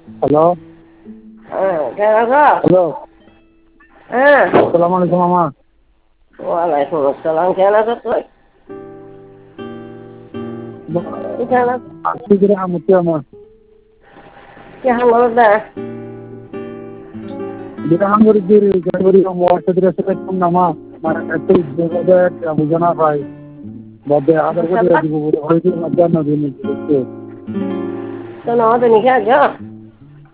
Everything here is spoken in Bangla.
হ্যালো। কেমন আছো? হ্যালো। হ্যাঁ। আসসালামু আলাইকুম মামা। ওয়ালাইকুম আসসালাম। কেমন আছো তুই? তুই কেমন আছো? আসছি করে আমতি আমার কেমন বলো দা? যেটা আমার যে জানুয়ারি ওয়ার্ষের সাথে কম নামা মানে একটু বুঝানা পাই বদে আধার কার্ডে দিব বলে হয়তো মধ্যাহ্ন দিন দেখতে তো নমাতে নিখে আছো?